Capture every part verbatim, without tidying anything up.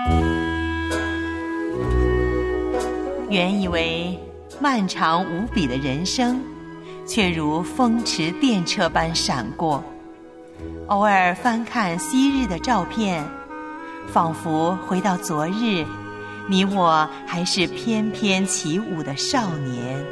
原以为漫长无比的人生，却如风驰电掣般闪过。偶尔翻看昔日的照片，仿佛回到昨日，你我还是翩翩起舞的少年。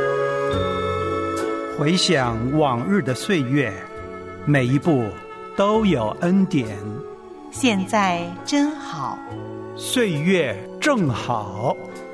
回想往日的岁月，每一步都有恩典。 现在真好， 岁月正好。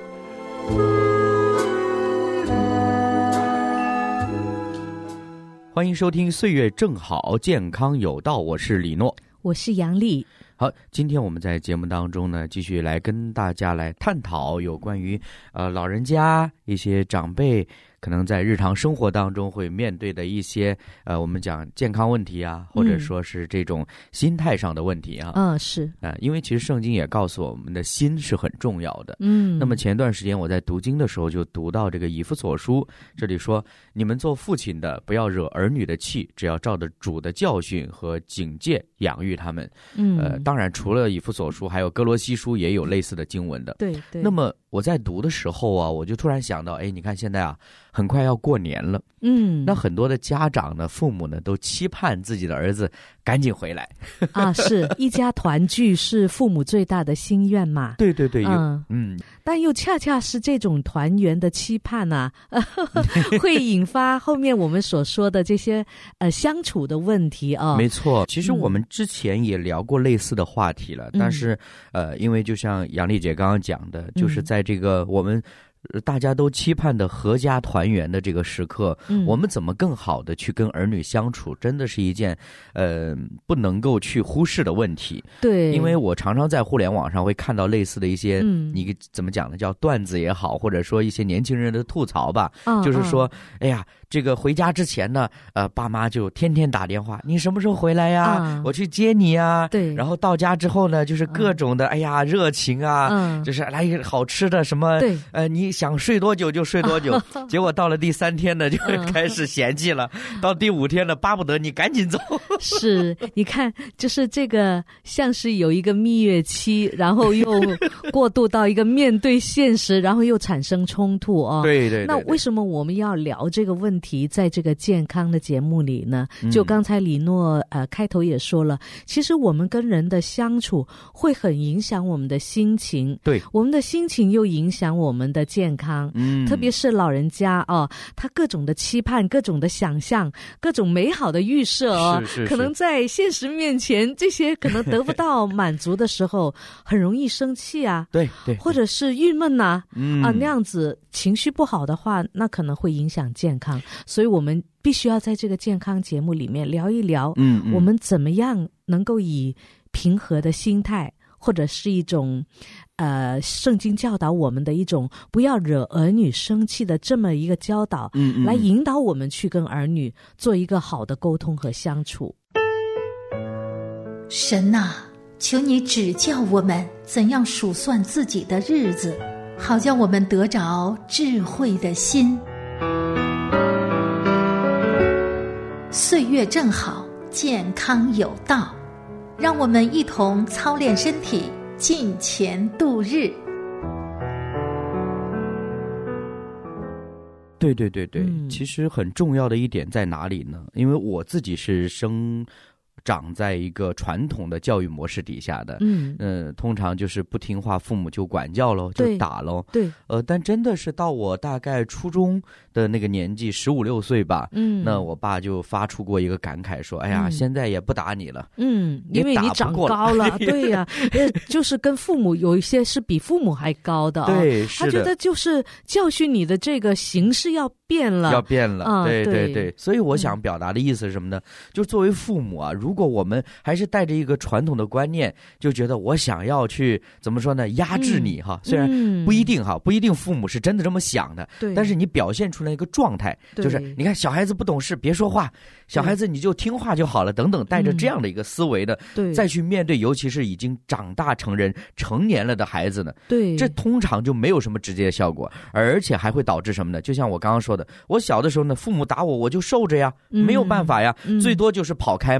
欢迎收听岁月正好健康有道，我是李诺， 我是杨丽。 好，今天我们在节目当中呢，继续来跟大家来探讨有关于呃老人家一些长辈可能在日常生活当中会面对的一些呃我们讲健康问题啊，或者说是这种心态上的问题啊。 嗯，是啊、呃，因为其实圣经也告诉我们的心是很重要的。 嗯， 那么前段时间我在读经的时候就读到这个以弗所书，这里说你们做父亲的不要惹儿女的气，只要照着主的教训和警戒养育他们。 嗯， 呃，当然除了以弗所书，还有哥罗西书也有类似的经文的。 对对。 那么我在读的时候啊，我就突然想到，哎，你看现在啊，很快要过年了。 嗯， 那很多的家长呢，父母呢，都期盼自己的儿子赶紧回来。 啊，是一家团聚是父母最大的心愿嘛。 对对对， 嗯嗯， 但又恰恰是这种团圆的期盼啊，会引发后面我们所说的这些呃相处的问题啊。 没错，其实我们之前也聊过类似的话题了，嗯、但是呃，因为就像杨丽姐刚刚讲的，就是在这个我们大家都期盼的合家团圆的这个时刻，嗯、我们怎么更好的去跟儿女相处，真的是一件呃不能够去忽视的问题。 对， 因为我常常在互联网上会看到类似的一些， 嗯、 你怎么讲呢？叫段子也好，或者说一些年轻人的吐槽吧， 啊、 就是说， 啊、 哎呀。这个回家之前呢，呃，爸妈就天天打电话，你什么时候回来呀？ 啊、 我去接你呀。 对。 然后到家之后呢，就是各种的，嗯、哎呀，热情啊， 嗯、 就是来好吃的什么， 对， 呃，你想睡多久就睡多久。结果到了第三天呢，就开始嫌弃了； 嗯、 到第五天呢，巴不得你赶紧走。 是，你看，就是这个像是有一个蜜月期，然后又过渡到一个面对现实，然后又产生冲突哦。 对 对, 对, 对。 那为什么我们要聊这个问题？在这个健康的节目里呢，就刚才李诺呃开头也说了，其实我们跟人的相处会很影响我们的心情， 对， 我们的心情又影响我们的健康， 嗯， 特别是老人家哦，他各种的期盼、各种的想象、各种美好的预设哦， 是是是， 可能在现实面前，这些可能得不到满足的时候，很容易生气啊， 对对， 或者是郁闷呐、啊， 嗯啊那样子情绪不好的话，那可能会影响健康。所以我们必须要在这个健康节目里面聊一聊， 嗯，嗯， 我们怎么样能够以平和的心态，或者是一种呃圣经教导我们的一种不要惹儿女生气的这么一个教导， 嗯嗯， 来引导我们去跟儿女做一个好的沟通和相处。 神啊，求你指教我们怎样数算自己的日子，好叫我们得着智慧的心。岁月正好，健康有道，让我们一同操练身体，敬虔度日。 对对对对、 嗯、 其实很重要的一点在哪里呢？因为我自己是生长在一个传统的教育模式底下的， 嗯呃，通常就是不听话，父母就管教咯，就打咯。 对， 呃，但真的是到我大概初中的那个年纪，十五六岁吧， 嗯， 那我爸就发出过一个感慨说：“哎呀， 嗯、 现在也不打你了， 嗯，因为你长高了，对呀、啊，就是跟父母有一些是比父母还高的、哦， 对，是的， 他觉得就是教训你的这个形式要变了， 要变了， 啊、 对对对, 对，所以我想表达的意思是什么呢？嗯、就作为父母啊，如果我们还是带着一个传统的观念，就觉得我想要去怎么说呢，压制你哈， 嗯、 虽然不一定哈，不一定父母是真的这么想的， 对， 但是你表现出来一个状态，就是你看小孩子不懂事别说话，小孩子你就听话就好了等等，带着这样的一个思维的， 对， 再去面对，尤其是已经长大成人成年了的孩子呢， 对， 这通常就没有什么直接的效果，而且还会导致什么呢？就像我刚刚说的，我小的时候呢，父母打我我就受着呀，没有办法呀， 嗯、 最多就是跑开嘛，然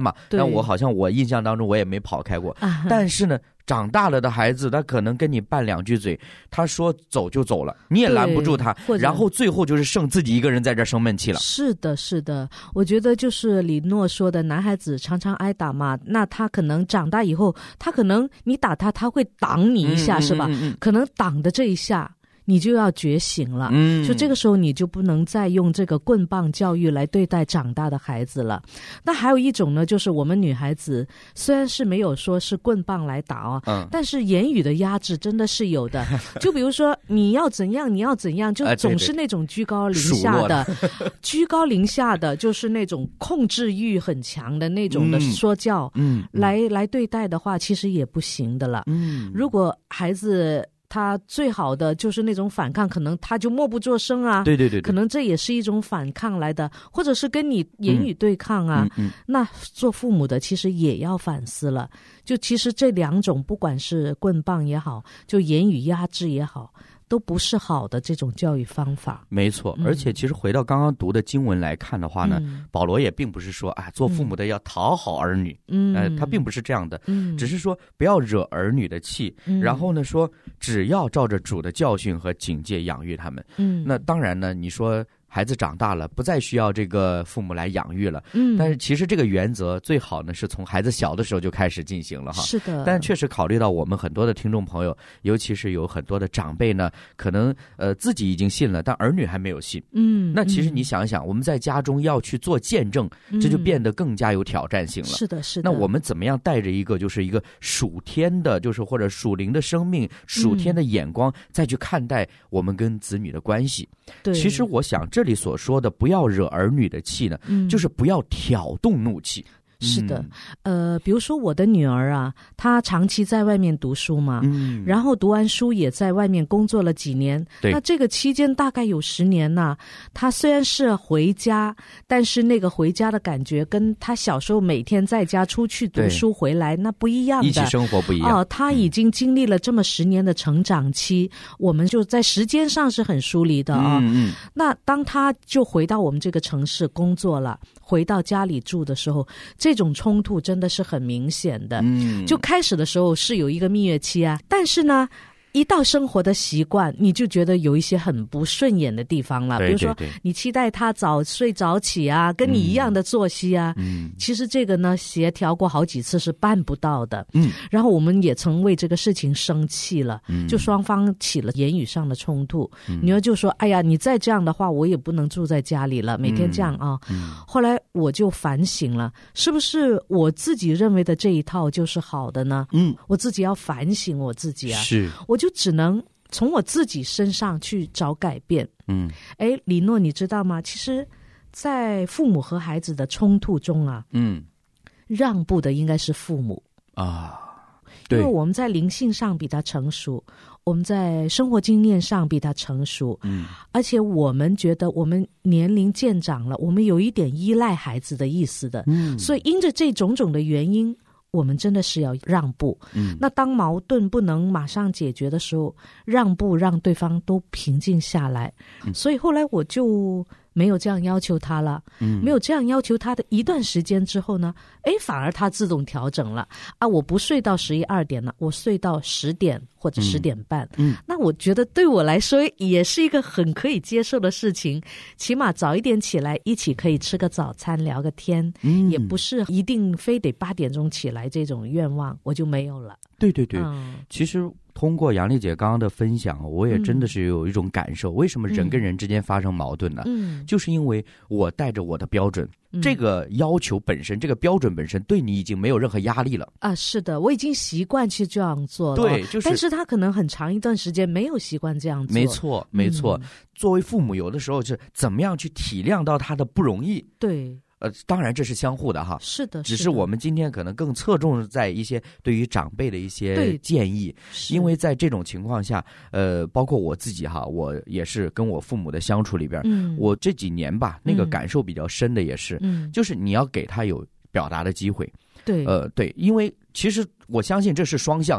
那我好像我印象当中我也没跑开过，啊、但是呢。长大了的孩子，他可能跟你拌两句嘴，他说走就走了，你也拦不住他，然后最后就是剩自己一个人在这生闷气了。 是的，是的，我觉得就是李诺说的，男孩子常常挨打嘛，那他可能长大以后，他可能你打他，他会挡你一下，嗯、是吧？嗯嗯嗯可能挡的这一下。你就要觉醒了，嗯，就这个时候你就不能再用这个棍棒教育来对待长大的孩子了。那还有一种呢，就是我们女孩子虽然是没有说是棍棒来打哦，嗯，但是言语的压制真的是有的。就比如说你要怎样，你要怎样，就总是那种居高临下的，居高临下的，就是那种控制欲很强的那种的说教，嗯，嗯来来对待的话，其实也不行的了。嗯，如果孩子。他最好的就是那种反抗，可能他就默不作声啊。 对对 对, 对， 可能这也是一种反抗来的，或者是跟你言语对抗啊。嗯嗯嗯、那做父母的其实也要反思了。就其实这两种，不管是棍棒也好，就言语压制也好。都不是好的这种教育方法。 没错，而且其实回到刚刚读的经文来看的话呢，嗯、保罗也并不是说啊，做父母的要讨好儿女，嗯，呃，他并不是这样的，嗯，只是说不要惹儿女的气，嗯、然后呢说只要照着主的教训和警戒养育他们，嗯，那当然呢，你说。孩子长大了，不再需要这个父母来养育了。嗯，但是其实这个原则最好呢，是从孩子小的时候就开始进行了哈。 是的。 但确实考虑到我们很多的听众朋友，尤其是有很多的长辈呢，可能呃自己已经信了，但儿女还没有信。嗯。那其实你想想，嗯、我们在家中要去做见证，这就变得更加有挑战性了。 是的，是的。 那我们怎么样带着一个就是一个属天的，就是或者属灵的生命、属天的眼光，嗯、再去看待我们跟子女的关系？ 对。 其实我想这。这里所说的不要惹儿女的气呢，嗯、就是不要挑动怒气。 是的，呃，比如说我的女儿啊，她长期在外面读书嘛，嗯，然后读完书也在外面工作了几年，那这个期间大概有十年呐、啊。她虽然是回家，但是那个回家的感觉跟她小时候每天在家出去读书回来那不一样的， 一起生活不一样。 哦，她已经经历了这么十年的成长期，嗯、我们就在时间上是很疏离的啊。嗯嗯。那当她就回到我们这个城市工作了，回到家里住的时候，这种冲突真的是很明显的。嗯，就开始的时候是有一个蜜月期啊，但是呢，一到生活的习惯，你就觉得有一些很不顺眼的地方了。 对对对， 比如说，你期待他早睡早起啊，跟你一样的作息啊。嗯，其实这个呢，协调过好几次是办不到的。嗯，然后我们也曾为这个事情生气了，嗯、就双方起了言语上的冲突。嗯、女儿就说：“哎呀，你再这样的话，我也不能住在家里了，每天这样啊。嗯”嗯、后来我就反省了，是不是我自己认为的这一套就是好的呢？嗯，我自己要反省我自己啊。 是， 我就只能从我自己身上去找改变。嗯，哎，李诺，你知道吗？其实，在父母和孩子的冲突中啊，嗯，让步的应该是父母啊，对， 因为我们在灵性上比他成熟，我们在生活经验上比他成熟，嗯，而且我们觉得我们年龄渐长了，我们有一点依赖孩子的意思的，嗯，所以因着这种种的原因。我们真的是要让步，嗯，那当矛盾不能马上解决的时候，让步让对方都平静下来。嗯、所以后来我就没有这样要求他了，嗯，没有这样要求他的一段时间之后呢，哎，反而他自动调整了啊！我不睡到十一二点了，我睡到十点或者十点半，嗯，那我觉得对我来说也是一个很可以接受的事情，起码早一点起来，一起可以吃个早餐，聊个天，嗯，也不是一定非得八点钟起来。这种愿望我就没有了。 对对对，嗯、其实通过杨丽姐刚刚的分享，我也真的是有一种感受。嗯、为什么人跟人之间发生矛盾呢？嗯，就是因为我带着我的标准，嗯、这个要求本身，这个标准本身对你已经没有任何压力了啊。是的，我已经习惯去这样做了。 对，就是， 但是他可能很长一段时间没有习惯这样做。 没错，没错。嗯、作为父母，有的时候是怎么样去体谅到他的不容易？ 对。 呃，当然这是相互的哈， 是的， 只是我们今天可能更侧重在一些对于长辈的一些建议，因为在这种情况下，呃，包括我自己哈，我也是跟我父母的相处里边，嗯，我这几年吧，那个感受比较深的也是，嗯，就是你要给他有表达的机会， 对， 呃，对，因为其实我相信这是双向的。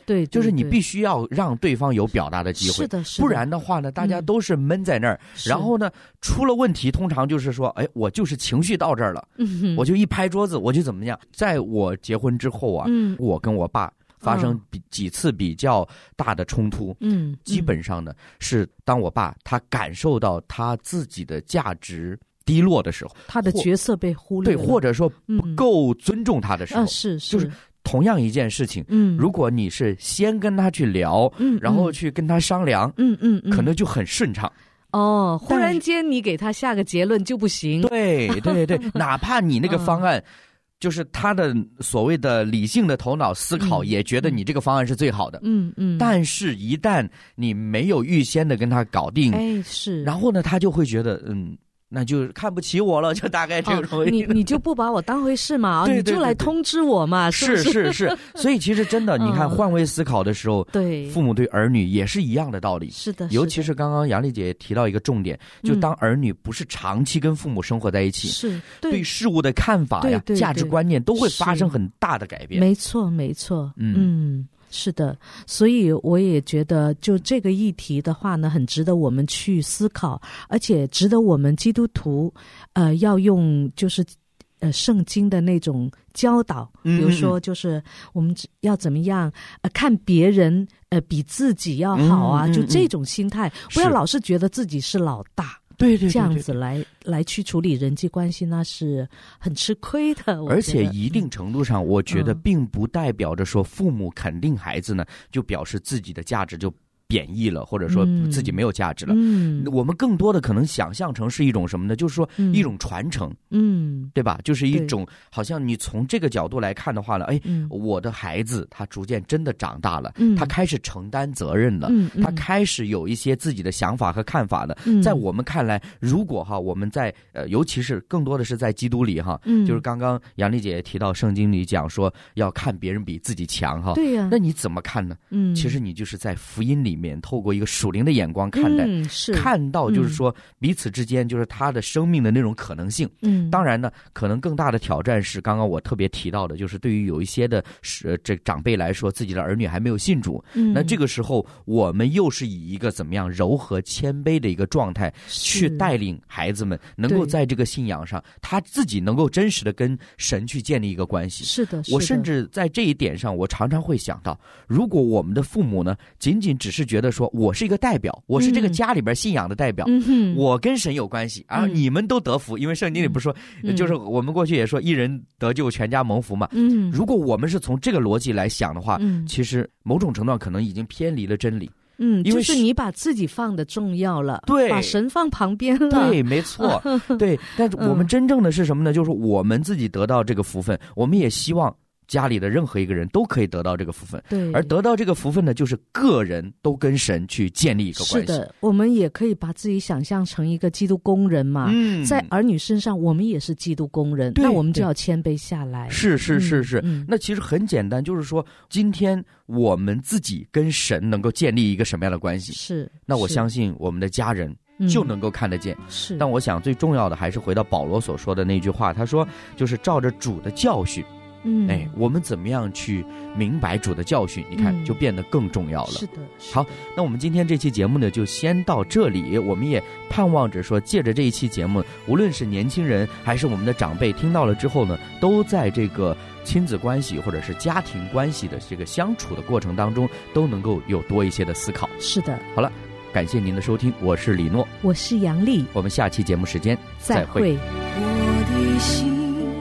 对，对就是你对必须要让对方有表达的机会， 是的，是的， 不然的话呢，大家都是闷在那儿， 嗯、 然后呢，出了问题，通常就是说，哎，我就是情绪到这儿了， 嗯、 我就一拍桌子，我就怎么样。在我结婚之后啊， 嗯、 我跟我爸发生比、嗯、几次比较大的冲突， 嗯， 基本上呢是当我爸他感受到他自己的价值低落的时候， 他的角色被忽略了， 对，或者说不够尊重他的时候， 嗯、是是， 就是同样一件事情，嗯，如果你是先跟他去聊，嗯，然后去跟他商量， 嗯嗯嗯， 可能就很顺畅。 哦，忽然间你给他下个结论就不行。 对对对，哪怕你那个方案。嗯，就是他的所谓的理性的头脑思考，也觉得你这个方案是最好的。嗯嗯。但是，一旦你没有预先的跟他搞定， 哎，是。 然后呢，他就会觉得，嗯，那就看不起我了，就大概这种、 哦。你你就不把我当回事嘛？ 对对对对， 你就来通知我嘛？是是是是。所以其实真的，你看换位思考的时候， 对、嗯、 父母对儿女也是一样的道理。 是的。 尤其是刚刚杨丽姐提到一个重点，就当儿女不是长期跟父母生活在一起， 是、嗯、 对事物的看法呀、 对对对价值观念都会发生很大的改变。 没错没错。 嗯。 嗯，是的，所以我也觉得，就这个议题的话呢，很值得我们去思考，而且值得我们基督徒，呃，要用就是呃圣经的那种教导，比如说就是我们要怎么样呃看别人呃比自己要好啊，嗯嗯嗯、就这种心态，不要老是觉得自己是老大。 对 对, 对, 对， 这样子来来去处理人际关系，那是很吃亏的。 而且一定程度上，我觉得并不代表着说父母肯定孩子呢，就表示自己的价值就贬义了，或者说自己没有价值了。嗯，我们更多的可能想象成是一种什么呢？就是说一种传承。嗯，对吧？就是一种好像你从这个角度来看的话呢，哎，嗯、我的孩子他逐渐真的长大了，嗯、他开始承担责任了，嗯、他开始有一些自己的想法和看法了。嗯、在我们看来，如果哈我们在呃，尤其是更多的是在基督里哈，嗯、就是刚刚杨丽姐也提到圣经里讲说要看别人比自己强哈， 对呀、啊， 那你怎么看呢？嗯，其实你就是在福音里面透过一个属灵的眼光看待， 嗯、是看到就是说彼此之间就是他的生命的那种可能性。嗯，当然呢，可能更大的挑战是刚刚我特别提到的，就是对于有一些的是这长辈来说，自己的儿女还没有信主，嗯、那这个时候我们又是以一个怎么样柔和谦卑的一个状态去带领孩子们，能够在这个信仰上，他自己能够真实的跟神去建立一个关系。 是的，是的。 我甚至在这一点上，我常常会想到，如果我们的父母呢，仅仅只是觉得说我是一个代表，我是这个家里边信仰的代表，嗯、我跟神有关系，而、嗯、你们都得福，因为圣经里不是说，嗯、就是我们过去也说一人得救全家蒙福嘛。嗯，如果我们是从这个逻辑来想的话，嗯、其实某种程度上可能已经偏离了真理。 嗯，就是你把自己放的重要了， 对， 把神放旁边了， 对，没错，对。但是我们真正的是什么呢？就是我们自己得到这个福分，我们也希望家里的任何一个人都可以得到这个福分。 对， 而得到这个福分呢，就是个人都跟神去建立一个关系。 是的，我们也可以把自己想象成一个基督工人嘛。嗯，在儿女身上，我们也是基督工人，那我们就要谦卑下来。 是是是是、 嗯嗯， 那其实很简单，就是说，今天我们自己跟神能够建立一个什么样的关系？ 是， 那我相信我们的家人就能够看得见。 嗯、是， 但我想最重要的还是回到保罗所说的那句话，他说，就是照着主的教训。嗯，哎，我们怎么样去明白主的教训？你看，就变得更重要了。 是的。 好，那我们今天这期节目呢，就先到这里。我们也盼望着说，借着这一期节目，无论是年轻人还是我们的长辈，听到了之后呢，都在这个亲子关系或者是家庭关系的这个相处的过程当中，都能够有多一些的思考。 是的。 好了，感谢您的收听，我是李诺， 我是杨丽， 我们下期节目时间再会。 我的心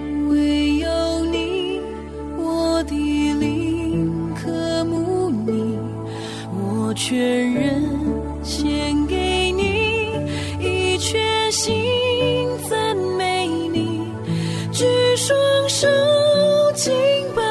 全人献给你，一全心赞美你，举双手敬拜。